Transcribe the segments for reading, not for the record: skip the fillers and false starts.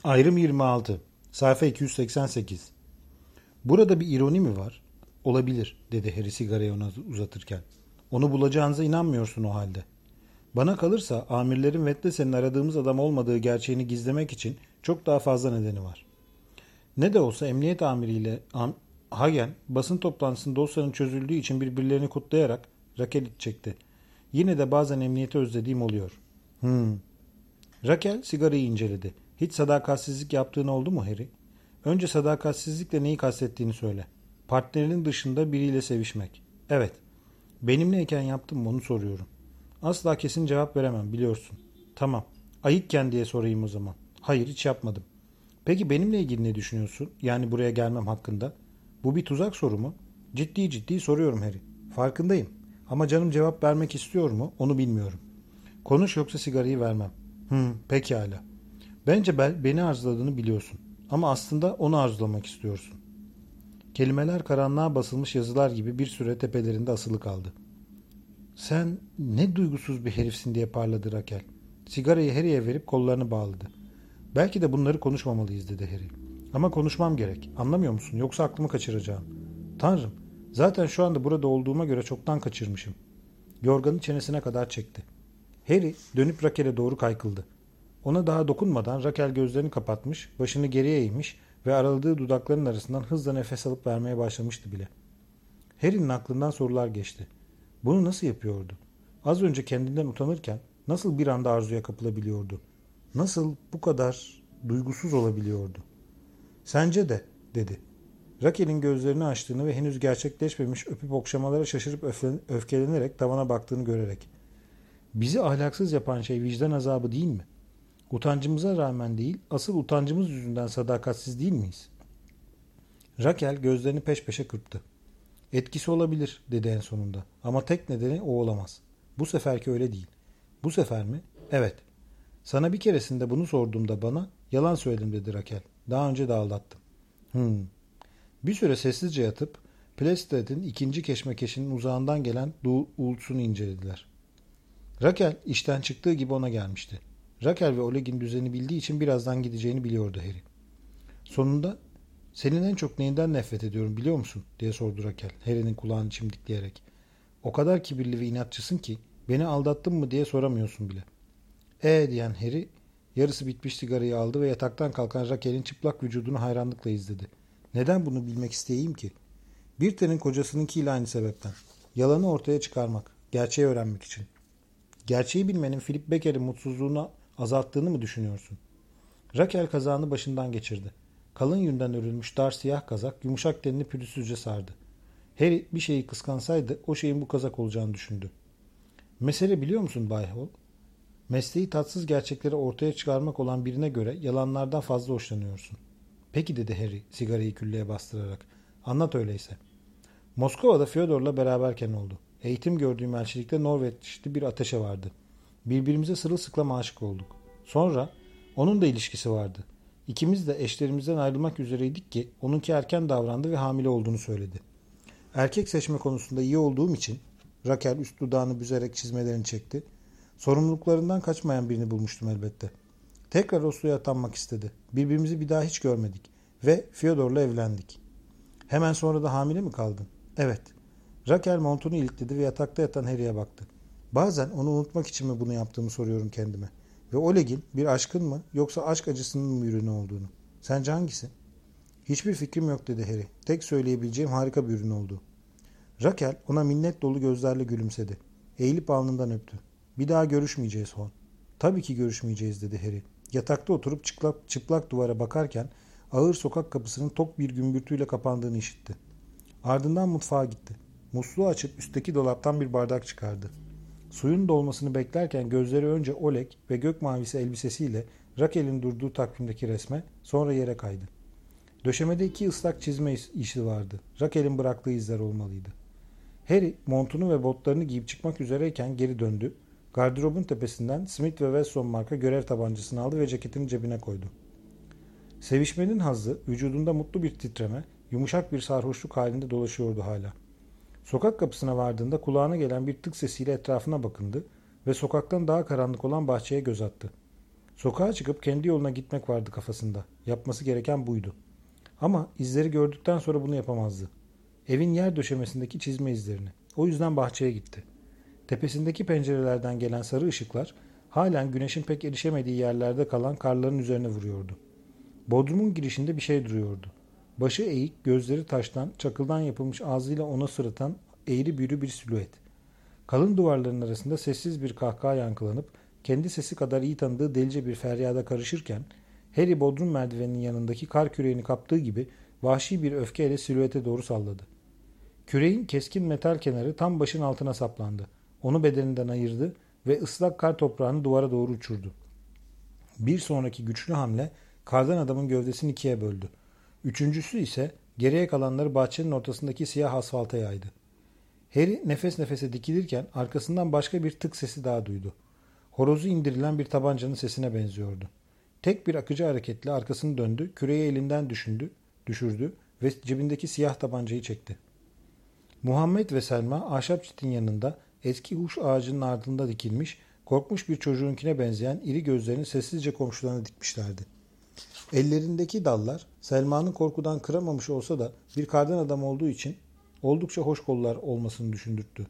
Ayrım 26. Sayfa 288. Burada bir ironi mi var? Olabilir, dedi Harry sigarayı ona uzatırken. Onu bulacağınıza inanmıyorsun o halde. Bana kalırsa amirlerin Wetles'in aradığımız adam olmadığı gerçeğini gizlemek için çok daha fazla nedeni var. Ne de olsa emniyet amiriyle Hagen basın toplantısında dosyanın çözüldüğü için birbirlerini kutlayarak raket çekti. Yine de bazen emniyeti özlediğim oluyor. Raquel sigarayı inceledi. Hiç sadakatsizlik yaptığın oldu mu Harry? Önce sadakatsizlikle neyi kastettiğini söyle. Partnerinin dışında biriyle sevişmek. Evet. Benimleyken yaptım mı onu soruyorum. Asla kesin cevap veremem biliyorsun. Tamam. Ayıkken diye sorayım o zaman. Hayır hiç yapmadım. Peki benimle ilgili ne düşünüyorsun? Yani buraya gelmem hakkında. Bu bir tuzak soru mu? Ciddi ciddi soruyorum Harry. Farkındayım. Ama canım cevap vermek istiyor mu? Onu bilmiyorum. Konuş yoksa sigarayı vermem. Pekala. Bence beni arzuladığını biliyorsun. Ama aslında onu arzulamak istiyorsun. Kelimeler karanlığa basılmış yazılar gibi bir süre tepelerinde asılı kaldı. Sen ne duygusuz bir herifsin diye parladı Raquel. Sigarayı Harry'e verip kollarını bağladı. Belki de bunları konuşmamalıyız dedi Harry. Ama konuşmam gerek. Anlamıyor musun? Yoksa aklımı kaçıracağım. Tanrım, zaten şu anda burada olduğuma göre çoktan kaçırmışım. Yorganı çenesine kadar çekti. Harry dönüp Raquel'e doğru kaykıldı. Ona daha dokunmadan Raquel gözlerini kapatmış, başını geriye eğmiş ve araladığı dudaklarının arasından hızla nefes alıp vermeye başlamıştı bile. Harry'nin aklından sorular geçti. Bunu nasıl yapıyordu? Az önce kendinden utanırken nasıl bir anda arzuya kapılabiliyordu? Nasıl bu kadar duygusuz olabiliyordu? Sence de, dedi. Raquel'in gözlerini açtığını ve henüz gerçekleşmemiş öpüp okşamalara şaşırıp öfkelenerek tavana baktığını görerek. Bizi ahlaksız yapan şey vicdan azabı değil mi? Utancımıza rağmen değil, asıl utancımız yüzünden sadakatsiz değil miyiz? Raquel gözlerini peş peşe kırptı. Etkisi olabilir, dedi en sonunda. Ama tek nedeni o olamaz. Bu seferki öyle değil. Bu sefer mi? Evet. Sana bir keresinde bunu sorduğumda bana yalan söyledim dedi Raquel. Daha önce de aldattım. Bir süre sessizce yatıp Plested'in ikinci keşmekeşinin uzağından gelen uğultusunu incelediler. Raquel işten çıktığı gibi ona gelmişti. Raquel ve Oleg'in düzeni bildiği için birazdan gideceğini biliyordu Harry. Sonunda senin en çok neyinden nefret ediyorum biliyor musun? Diye sordu Raquel Harry'nin kulağını çimdikleyerek. O kadar kibirli ve inatçısın ki beni aldattın mı diye soramıyorsun bile. Diyen Harry yarısı bitmiş sigarayı aldı ve yataktan kalkan Raquel'in çıplak vücudunu hayranlıkla izledi. Neden bunu bilmek isteyeyim ki? Bir tenin kocasınınkiyle aynı sebepten. Yalanı ortaya çıkarmak, gerçeği öğrenmek için. Gerçeği bilmenin Philip Becker'in mutsuzluğunu azalttığını mı düşünüyorsun? Raquel kazağını başından geçirdi. Kalın yünden örülmüş dar siyah kazak yumuşak tenini pürüzsüzce sardı. Harry bir şeyi kıskansaydı o şeyin bu kazak olacağını düşündü. Mesele biliyor musun Bay Hall? Mesleği tatsız gerçekleri ortaya çıkarmak olan birine göre yalanlardan fazla hoşlanıyorsun. Peki dedi Harry sigarayı küllüğe bastırarak. Anlat öyleyse. Moskova'da Fyodor'la beraberken oldu. Eğitim gördüğüm elçilikte Norveçli bir ateşe vardı. Birbirimize sırılsıklam aşık olduk. Sonra onun da ilişkisi vardı. İkimiz de eşlerimizden ayrılmak üzereydik ki onunki erken davrandı ve hamile olduğunu söyledi. Erkek seçme konusunda iyi olduğum için Raquel üst dudağını büzerek çizmelerini çekti. Sorumluluklarından kaçmayan birini bulmuştum elbette. Tekrar Oslo'ya atanmak istedi. Birbirimizi bir daha hiç görmedik ve Fyodor'la evlendik. Hemen sonra da hamile mi kaldın? Evet. Raquel montunu ilikledi ve yatakta yatan Harry'e baktı. Bazen onu unutmak için mi bunu yaptığımı soruyorum kendime. Ve Oleg'in bir aşkın mı yoksa aşk acısının mı ürünü olduğunu. Sence hangisi? Hiçbir fikrim yok dedi Harry. Tek söyleyebileceğim harika bir ürün oldu. Raquel ona minnet dolu gözlerle gülümsedi. Eğilip alnından öptü. Bir daha görüşmeyeceğiz Hon. Tabii ki görüşmeyeceğiz dedi Harry. Yatakta oturup çıplak duvara bakarken ağır sokak kapısının tok bir gümbürtüyle kapandığını işitti. Ardından mutfağa gitti. Musluğu açıp üstteki dolaptan bir bardak çıkardı. Suyun dolmasını beklerken gözleri önce Oleg ve gök mavisi elbisesiyle Raquel'in durduğu takvimdeki resme, sonra yere kaydı. Döşemede 2 ıslak çizme işi vardı. Raquel'in bıraktığı izler olmalıydı. Harry montunu ve botlarını giyip çıkmak üzereyken geri döndü. Gardırobun tepesinden Smith ve Wesson marka görev tabancasını aldı ve ceketini cebine koydu. Sevişmenin hazzı, vücudunda mutlu bir titreme, yumuşak bir sarhoşluk halinde dolaşıyordu hala. Sokak kapısına vardığında kulağına gelen bir tık sesiyle etrafına bakındı ve sokaktan daha karanlık olan bahçeye göz attı. Sokağa çıkıp kendi yoluna gitmek vardı kafasında. Yapması gereken buydu. Ama izleri gördükten sonra bunu yapamazdı. Evin yer döşemesindeki çizme izlerini. O yüzden bahçeye gitti. Tepesindeki pencerelerden gelen sarı ışıklar halen güneşin pek erişemediği yerlerde kalan karların üzerine vuruyordu. Bodrumun girişinde bir şey duruyordu. Başı eğik, gözleri taştan, çakıldan yapılmış ağzıyla ona sırıtan eğri büğrü bir silüet. Kalın duvarların arasında sessiz bir kahkaha yankılanıp kendi sesi kadar iyi tanıdığı delice bir feryada karışırken Harry bodrum merdiveninin yanındaki kar küreğini kaptığı gibi vahşi bir öfkeyle silüete doğru salladı. Küreğin keskin metal kenarı tam başın altına saplandı. Onu bedeninden ayırdı ve ıslak kar toprağını duvara doğru uçurdu. Bir sonraki güçlü hamle kardan adamın gövdesini ikiye böldü. Üçüncüsü ise geriye kalanları bahçenin ortasındaki siyah asfalta yaydı. Harry nefes nefese dikilirken arkasından başka bir tık sesi daha duydu. Horozu indirilen bir tabancanın sesine benziyordu. Tek bir akıcı hareketle arkasını döndü, küreği elinden düşürdü ve cebindeki siyah tabancayı çekti. Muhammed ve Selma ahşap çitin yanında eski huş ağacının ardında dikilmiş, korkmuş bir çocuğunkine benzeyen iri gözlerini sessizce komşularına dikmişlerdi. Ellerindeki dallar Selma'nın korkudan kıramamış olsa da bir kardan adam olduğu için oldukça hoş kollar olmasını düşündürttü.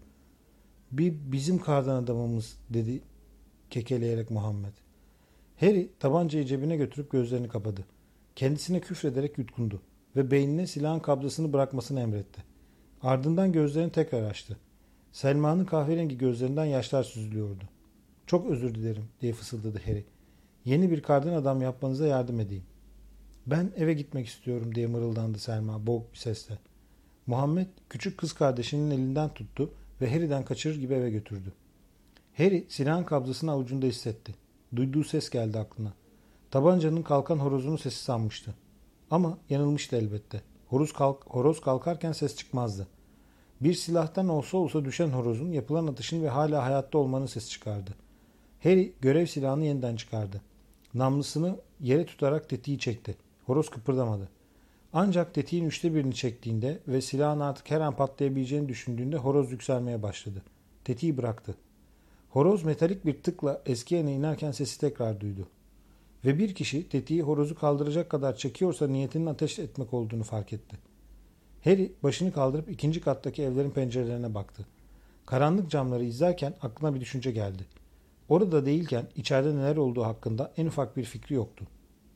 Bizim kardan adamımız dedi kekeleyerek Muhammed. Harry tabancayı cebine götürüp gözlerini kapadı. Kendisine küfrederek yutkundu ve beynine silahın kabzasını bırakmasını emretti. Ardından gözlerini tekrar açtı. Selma'nın kahverengi gözlerinden yaşlar süzülüyordu. Çok özür dilerim diye fısıldadı Harry. Yeni bir kardan adam yapmanıza yardım edeyim. Ben eve gitmek istiyorum diye mırıldandı Selma boğuk bir sesle. Muhammed küçük kız kardeşinin elinden tuttu ve Harry'den kaçırır gibi eve götürdü. Harry silahın kabzasını avucunda hissetti. Duyduğu ses geldi aklına. Tabancanın kalkan horozunun sesi sanmıştı. Ama yanılmıştı elbette. Horoz kalkarken ses çıkmazdı. Bir silahtan olsa düşen horozun yapılan atışın ve hala hayatta olmanın sesi çıkardı. Harry görev silahını yeniden çıkardı. Namlısını yere tutarak tetiği çekti. Horoz kıpırdamadı. Ancak tetiğin 1/3'ünü çektiğinde ve silahın artık her an patlayabileceğini düşündüğünde horoz yükselmeye başladı. Tetiği bıraktı. Horoz metalik bir tıkla eski yana inerken sesi tekrar duydu. Ve bir kişi tetiği horozu kaldıracak kadar çekiyorsa niyetinin ateş etmek olduğunu fark etti. Harry başını kaldırıp ikinci kattaki evlerin pencerelerine baktı. Karanlık camları izlerken aklına bir düşünce geldi. Orada değilken içeride neler olduğu hakkında en ufak bir fikri yoktu.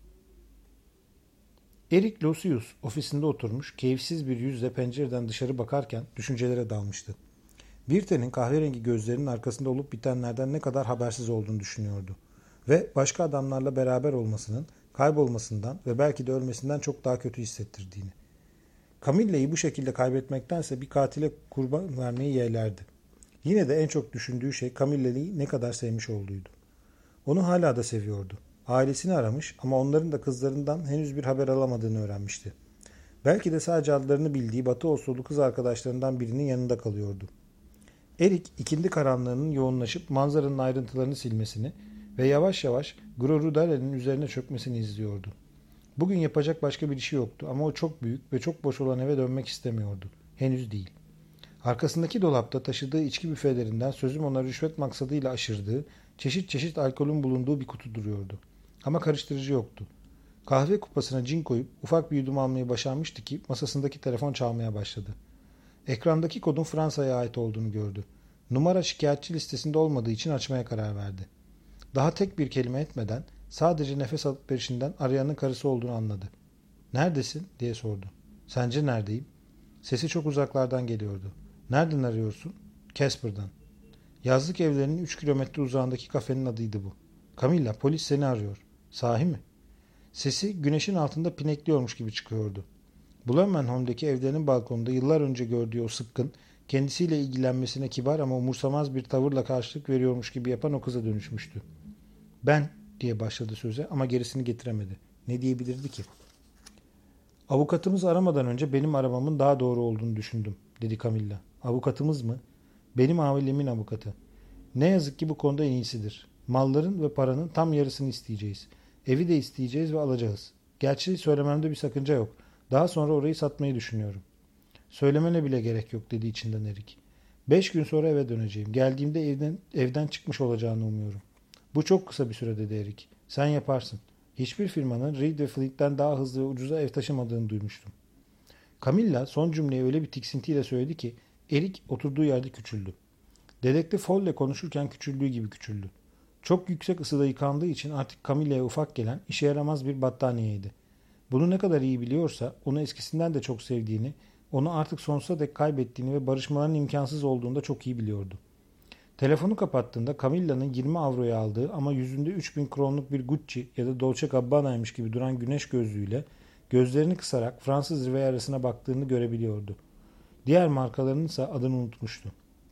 Eric Losius ofisinde oturmuş keyifsiz bir yüzle pencereden dışarı bakarken düşüncelere dalmıştı. Birten'in kahverengi gözlerinin arkasında olup bitenlerden ne kadar habersiz olduğunu düşünüyordu. Ve başka adamlarla beraber olmasının, kaybolmasından ve belki de ölmesinden çok daha kötü hissettirdiğini. Camilla'yı bu şekilde kaybetmektense bir katile kurban vermeyi yeğlerdi. Yine de en çok düşündüğü şey Camilla'yı ne kadar sevmiş olduğuydu. Onu hala da seviyordu. Ailesini aramış ama onların da kızlarından henüz bir haber alamadığını öğrenmişti. Belki de sadece adlarını bildiği Batı usulü kız arkadaşlarından birinin yanında kalıyordu. Eric ikindi karanlığının yoğunlaşıp manzaranın ayrıntılarını silmesini ve yavaş yavaş Grorudare'nin üzerine çökmesini izliyordu. Bugün yapacak başka bir işi yoktu ama o çok büyük ve çok boş olan eve dönmek istemiyordu. Henüz değil. Arkasındaki dolapta taşıdığı içki büfelerinden sözüm ona rüşvet maksadıyla aşırdığı, çeşit çeşit alkolün bulunduğu bir kutu duruyordu. Ama karıştırıcı yoktu. Kahve kupasına cin koyup ufak bir yudum almayı başarmıştı ki masasındaki telefon çalmaya başladı. Ekrandaki kodun Fransa'ya ait olduğunu gördü. Numara şikayetçi listesinde olmadığı için açmaya karar verdi. Daha tek bir kelime etmeden sadece nefes alıp verişinden arayanın karısı olduğunu anladı. "Neredesin?" diye sordu. "Sence neredeyim?" Sesi çok uzaklardan geliyordu. "Nereden arıyorsun?" "Casper'dan." Yazlık evlerinin 3 kilometre uzağındaki kafenin adıydı bu. "Camilla, polis seni arıyor." "Sahi mi?" Sesi güneşin altında pinekliyormuş gibi çıkıyordu. Blenheim'deki evlerinin balkonunda yıllar önce gördüğü o sıkkın, kendisiyle ilgilenmesine kibar ama umursamaz bir tavırla karşılık veriyormuş gibi yapan o kıza dönüşmüştü. "Ben" diye başladı söze ama gerisini getiremedi. Ne diyebilirdi ki? "Avukatımız aramadan önce benim aramamın daha doğru olduğunu düşündüm," dedi Camilla. "Avukatımız mı?" "Benim ailemin avukatı. Ne yazık ki bu konuda en iyisidir. Malların ve paranın tam yarısını isteyeceğiz. Evi de isteyeceğiz ve alacağız. Gerçi söylememde bir sakınca yok. Daha sonra orayı satmayı düşünüyorum." "Söylemene bile gerek yok," dedi içinden Erik. 5 gün sonra eve döneceğim. Geldiğimde evden çıkmış olacağını umuyorum." "Bu çok kısa bir süre," dedi Erik. Sen yaparsın. Hiçbir firmanın Reed ve Flint'ten daha hızlı ve ucuza ev taşımadığını duymuştum. Camilla son cümleyi öyle bir tiksintiyle söyledi ki Erik oturduğu yerde küçüldü. Dedektif Hall'le konuşurken küçüldüğü gibi küçüldü. Çok yüksek ısıda yıkandığı için artık Camilla'ya ufak gelen işe yaramaz bir battaniyeydi. Bunu ne kadar iyi biliyorsa onu eskisinden de çok sevdiğini, onu artık sonsuza dek kaybettiğini ve barışmaların imkansız olduğunu da çok iyi biliyordu. Telefonu kapattığında Camilla'nın 20 avroya aldığı ama yüzünde 3000 kronluk bir Gucci ya da Dolce Gabbana'ymış gibi duran güneş gözlüğüyle gözlerini kısarak Fransız Riviera'sına baktığını görebiliyordu. Diğer markalarının ise adını unutmuştu.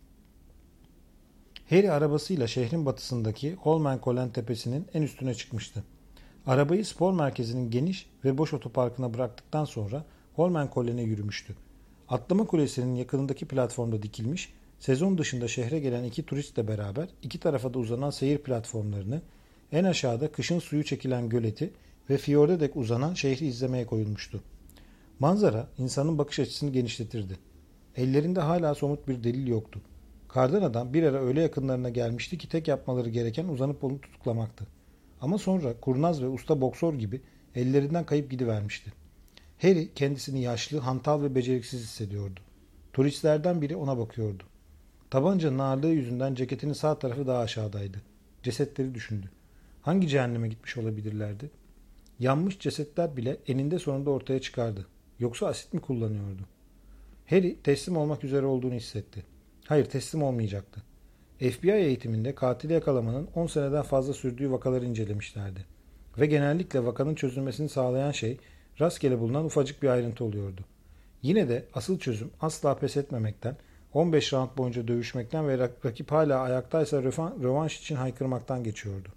Harry arabasıyla şehrin batısındaki Holmenkollen tepesinin en üstüne çıkmıştı. Arabayı spor merkezinin geniş ve boş otoparkına bıraktıktan sonra Holmenkollen'e yürümüştü. Atlama kulesinin yakınındaki platformda dikilmiş, sezon dışında şehre gelen iki turistle beraber iki tarafa da uzanan seyir platformlarını, en aşağıda kışın suyu çekilen göleti ve fiyorda dek uzanan şehri izlemeye koyulmuştu. Manzara insanın bakış açısını genişletirdi. Ellerinde hala somut bir delil yoktu. Kardan adam bir ara öyle yakınlarına gelmişti ki tek yapmaları gereken uzanıp onu tutuklamaktı. Ama sonra kurnaz ve usta boksör gibi ellerinden kayıp gidivermişti. Harry kendisini yaşlı, hantal ve beceriksiz hissediyordu. Turistlerden biri ona bakıyordu. Tabancanın ağırlığı yüzünden ceketinin sağ tarafı daha aşağıdaydı. Cesetleri düşündü. Hangi cehenneme gitmiş olabilirlerdi? Yanmış cesetler bile eninde sonunda ortaya çıkardı. Yoksa asit mi kullanıyordu? Harry teslim olmak üzere olduğunu hissetti. Hayır, teslim olmayacaktı. FBI eğitiminde katili yakalamanın 10 seneden fazla sürdüğü vakaları incelemişlerdi. Ve genellikle vakanın çözülmesini sağlayan şey rastgele bulunan ufacık bir ayrıntı oluyordu. Yine de asıl çözüm asla pes etmemekten, 15 round boyunca dövüşmekten ve rakip hala ayaktaysa rövanş için haykırmaktan geçiyordu.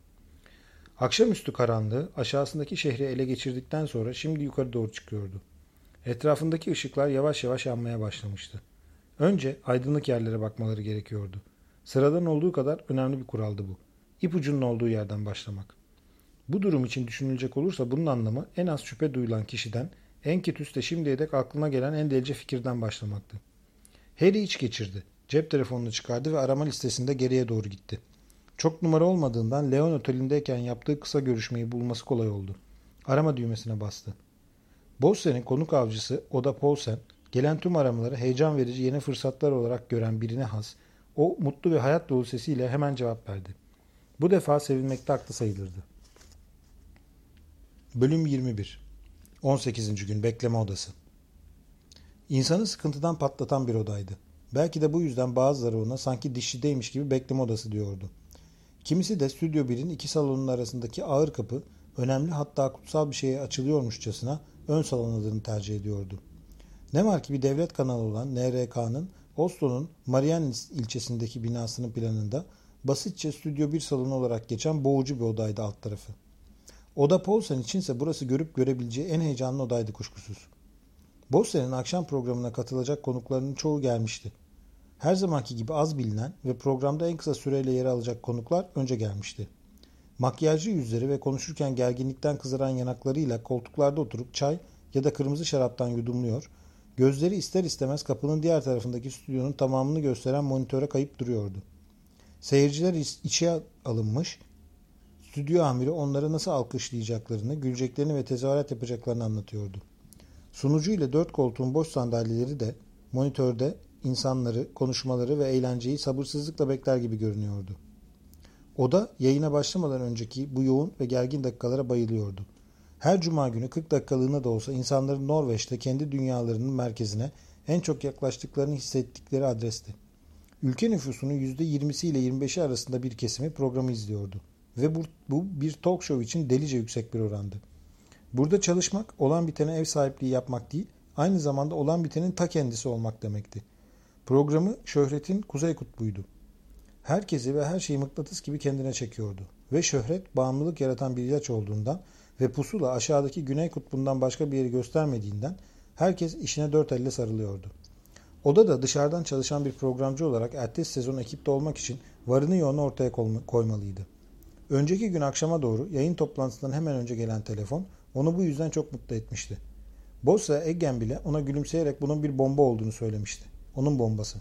Akşamüstü karanlığı aşağısındaki şehri ele geçirdikten sonra şimdi yukarı doğru çıkıyordu. Etrafındaki ışıklar yavaş yavaş yanmaya başlamıştı. Önce aydınlık yerlere bakmaları gerekiyordu. Sıradan olduğu kadar önemli bir kuraldı bu. İpucunun olduğu yerden başlamak. Bu durum için düşünülecek olursa bunun anlamı en az şüphe duyulan kişiden, en kötüsü de şimdiye dek aklına gelen en delice fikirden başlamaktı. Harry iç geçirdi. Cep telefonunu çıkardı ve arama listesinde geriye doğru gitti. Çok numara olmadığından Leon Oteli'ndeyken yaptığı kısa görüşmeyi bulması kolay oldu. Arama düğmesine bastı. Bosse'nin konuk avcısı Oda Paulsen, gelen tüm aramaları heyecan verici yeni fırsatlar olarak gören birine has, o mutlu ve hayat dolu sesiyle hemen cevap verdi. Bu defa sevinmekte haklı sayılırdı. Bölüm 21 18. gün bekleme odası. İnsanı sıkıntıdan patlatan bir odaydı. Belki de bu yüzden bazıları ona sanki dişçideymiş gibi bekleme odası diyordu. Kimisi de Stüdyo 1'in iki salonun arasındaki ağır kapı, önemli hatta kutsal bir şeye açılıyormuşçasına ön salon adını tercih ediyordu. Ne var ki bir devlet kanalı olan NRK'nın Oslo'nun Marienlyst ilçesindeki binasının planında basitçe Stüdyo 1 salonu olarak geçen boğucu bir odaydı alt tarafı. Oda Paulsen içinse burası görüp görebileceği en heyecanlı odaydı kuşkusuz. Bosse'nin akşam programına katılacak konuklarının çoğu gelmişti. Her zamanki gibi az bilinen ve programda en kısa süreyle yer alacak konuklar önce gelmişti. Makyajlı yüzleri ve konuşurken gerginlikten kızaran yanaklarıyla koltuklarda oturup çay ya da kırmızı şaraptan yudumluyor, gözleri ister istemez kapının diğer tarafındaki stüdyonun tamamını gösteren monitöre kayıp duruyordu. Seyirciler içe alınmış, stüdyo amiri onları nasıl alkışlayacaklarını, güleceklerini ve tezahürat yapacaklarını anlatıyordu. Sunucu ile 4 koltuğun boş sandalyeleri de monitörde insanları, konuşmaları ve eğlenceyi sabırsızlıkla bekler gibi görünüyordu. Oda yayına başlamadan önceki bu yoğun ve gergin dakikalara bayılıyordu. Her cuma günü 40 dakikalığına da olsa insanların Norveç'te kendi dünyalarının merkezine en çok yaklaştıklarını hissettikleri adresti. Ülke nüfusunun %20'si ile 25'i arasında bir kesimi programı izliyordu. Ve bu bir talk show için delice yüksek bir orandı. Burada çalışmak, olan bitene ev sahipliği yapmak değil, aynı zamanda olan bitenin ta kendisi olmak demekti. Programı şöhretin kuzey kutbuydu. Herkesi ve her şeyi mıknatıs gibi kendine çekiyordu. Ve şöhret bağımlılık yaratan bir ilaç olduğundan ve pusula aşağıdaki güney kutbundan başka bir yeri göstermediğinden herkes işine dört elle sarılıyordu. Oda da dışarıdan çalışan bir programcı olarak ertesi sezon ekipte olmak için varını yoğunu ortaya koymalıydı. Önceki gün akşama doğru yayın toplantısından hemen önce gelen telefon onu bu yüzden çok mutlu etmişti. Bosse Eggen bile ona gülümseyerek bunun bir bomba olduğunu söylemişti. Onun bombası.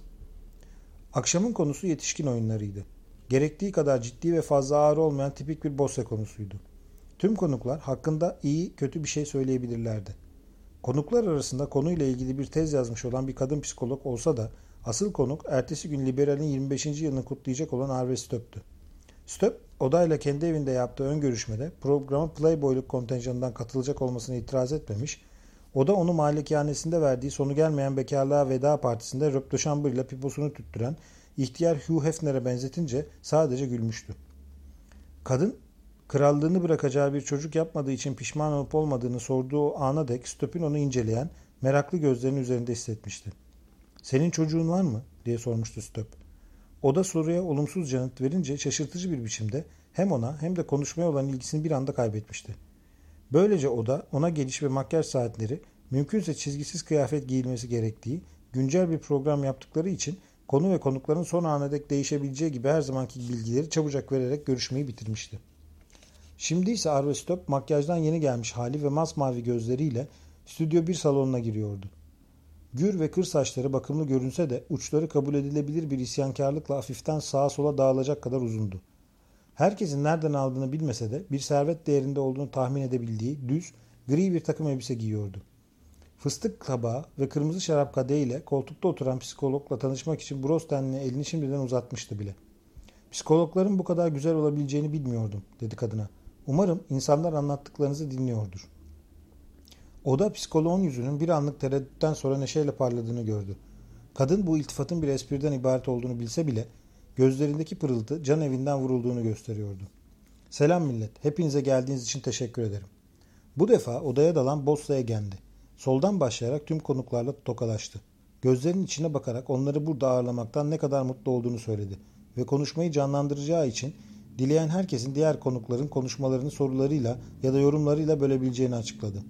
Akşamın konusu yetişkin oyunlarıydı. Gerektiği kadar ciddi ve fazla ağır olmayan tipik bir Bosse konusuydu. Tüm konuklar hakkında iyi kötü bir şey söyleyebilirlerdi. Konuklar arasında konuyla ilgili bir tez yazmış olan bir kadın psikolog olsa da asıl konuk ertesi gün Liberal'in 25. yılını kutlayacak olan Arve Stöp'tü. Stöp, odayla kendi evinde yaptığı ön görüşmede programa Playboyluk kontenjanından katılacak olmasına itiraz etmemiş, o da onu malikanesinde verdiği sonu gelmeyen bekarlığa veda partisinde Röp de Chambre ile piposunu tüttüren ihtiyar Hugh Hefner'e benzetince sadece gülmüştü. Kadın, krallığını bırakacağı bir çocuk yapmadığı için pişman olup olmadığını sorduğu ana dek Stöp'ün onu inceleyen, meraklı gözlerinin üzerinde hissetmişti. "Senin çocuğun var mı?" diye sormuştu Stöp. O da soruya olumsuz yanıt verince şaşırtıcı bir biçimde hem ona hem de konuşmaya olan ilgisini bir anda kaybetmişti. Böylece o da ona geliş ve makyaj saatleri, mümkünse çizgisiz kıyafet giyilmesi gerektiği, güncel bir program yaptıkları için konu ve konukların son ana dek değişebileceği gibi her zamanki bilgileri çabucak vererek görüşmeyi bitirmişti. Şimdi ise Arve Stöp makyajdan yeni gelmiş hali ve masmavi gözleriyle stüdyo bir salonuna giriyordu. Gür ve kır saçları bakımlı görünse de uçları kabul edilebilir bir isyankarlıkla hafiften sağa sola dağılacak kadar uzundu. Herkesin nereden aldığını bilmese de bir servet değerinde olduğunu tahmin edebildiği düz, gri bir takım elbise giyiyordu. Fıstık tabağı ve kırmızı şarap kadehiyle koltukta oturan psikologla tanışmak için Brosten'le elini şimdiden uzatmıştı bile. "Psikologların bu kadar güzel olabileceğini bilmiyordum," dedi kadına. "Umarım insanlar anlattıklarınızı dinliyordur." O da psikoloğun yüzünün bir anlık tereddütten sonra neşeyle parladığını gördü. Kadın bu iltifatın bir espriden ibaret olduğunu bilse bile gözlerindeki pırıltı can evinden vurulduğunu gösteriyordu. "Selam millet, hepinize geldiğiniz için teşekkür ederim." Bu defa odaya dalan Bosley'e geldi. Soldan başlayarak tüm konuklarla tokalaştı. Gözlerinin içine bakarak onları burada ağırlamaktan ne kadar mutlu olduğunu söyledi ve konuşmayı canlandıracağı için dileyen herkesin diğer konukların konuşmalarını sorularıyla ya da yorumlarıyla bölebileceğini açıkladı.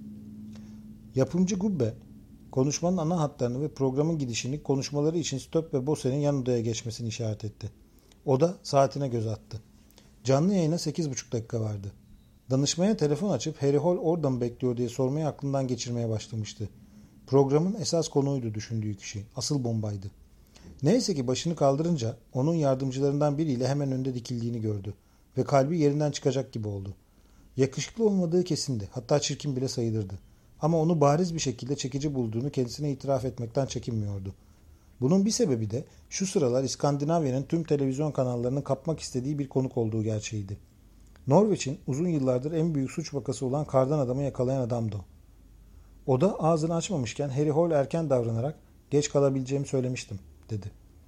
Yapımcı Gubbe, konuşmanın ana hatlarını ve programın gidişini konuşmaları için Stöp ve Bosse'nin yan odaya geçmesini işaret etti. O da saatine göz attı. Canlı yayına 8,5 dakika vardı. Danışmaya telefon açıp Harry Hole orada mı bekliyor diye sormayı aklından geçirmeye başlamıştı. Programın esas konuydu düşündüğü kişi. Asıl bombaydı. Neyse ki başını kaldırınca onun yardımcılarından biriyle hemen önde dikildiğini gördü ve kalbi yerinden çıkacak gibi oldu. Yakışıklı olmadığı kesindi. Hatta çirkin bile sayılırdı. Ama onu bariz bir şekilde çekici bulduğunu kendisine itiraf etmekten çekinmiyordu. Bunun bir sebebi de şu sıralar İskandinavya'nın tüm televizyon kanallarının kapmak istediği bir konuk olduğu gerçeğiydi. Norveç'in uzun yıllardır en büyük suç vakası olan kardan adamı yakalayan adamdı o. O da ağzını açmamışken Harry Hole erken davranarak "Geç kalabileceğimi söylemiştim," dedi.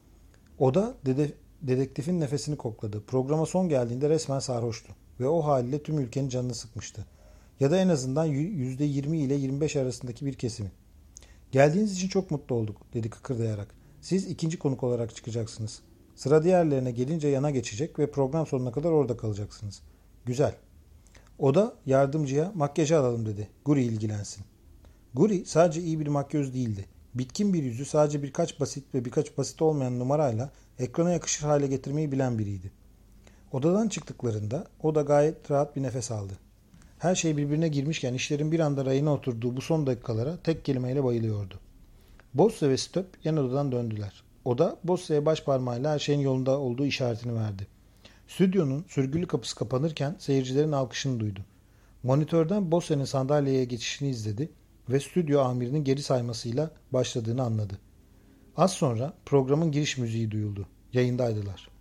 O da dedektifin nefesini kokladı. Programa son geldiğinde resmen sarhoştu ve o haliyle tüm ülkenin canını sıkmıştı. Ya da en azından %20 ile 25 arasındaki bir kesimi. "Geldiğiniz için çok mutlu olduk," dedi kıkırdayarak. "Siz ikinci konuk olarak çıkacaksınız. Sıra diğerlerine gelince yana geçecek ve program sonuna kadar orada kalacaksınız." "Güzel." O da yardımcıya "Makyajı alalım," dedi. "Guri ilgilensin." Guri sadece iyi bir makyöz değildi. Bitkin bir yüzü sadece birkaç basit ve birkaç basit olmayan numarayla ekrana yakışır hale getirmeyi bilen biriydi. Odadan çıktıklarında o da gayet rahat bir nefes aldı. Her şey birbirine girmişken işlerin bir anda rayına oturduğu bu son dakikalara tek kelimeyle bayılıyordu. Bosse ve Stöp yan odadan döndüler. O da Bosse'ye baş parmağıyla her şeyin yolunda olduğu işaretini verdi. Stüdyonun sürgülü kapısı kapanırken seyircilerin alkışını duydu. Monitörden Bosse'nin sandalyeye geçişini izledi ve stüdyo amirinin geri saymasıyla başladığını anladı. Az sonra programın giriş müziği duyuldu. Yayındaydılar.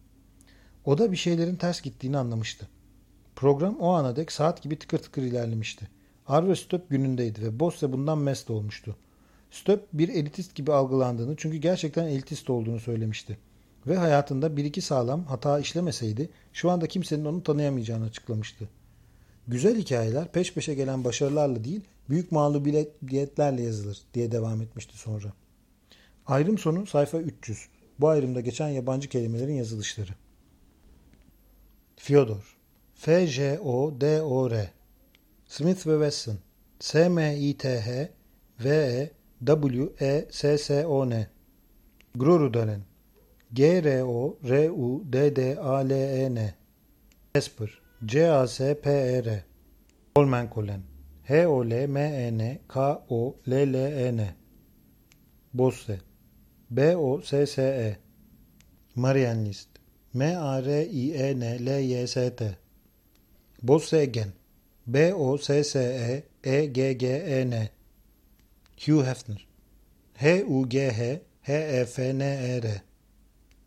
O da bir şeylerin ters gittiğini anlamıştı. Program o ana dek saat gibi tıkır tıkır ilerlemişti. Arve Stöp günündeydi ve Bosse bundan mest olmuştu. Stöp bir elitist gibi algılandığını çünkü gerçekten elitist olduğunu söylemişti. Ve hayatında bir iki sağlam hata işlemeseydi şu anda kimsenin onu tanıyamayacağını açıklamıştı. Güzel hikayeler peş peşe gelen başarılarla değil, büyük mağlubiyetlerle yazılır diye devam etmişti sonra. Ayrım sonu sayfa 300. Bu ayrımda geçen yabancı kelimelerin yazılışları. Fyodor, F-J-O-D-O-R, Smith ve Wesson, S-M-I-T-H-W-E-W-E-S-S-O-N, Groruddalen, G-R-O-R-U-D-D-A-L-E-N, Jasper, C-A-S-P-E-R, Holmenkollen, H-O-L-M-E-N-K-O-L-L-E-N, Bosse, B-O-S-S-E, Marienlyst, M-A-R-I-E-N-L-Y-S-T, Bosse Egen, Bosseggen. Hugh Hefner. Hugh Hefner.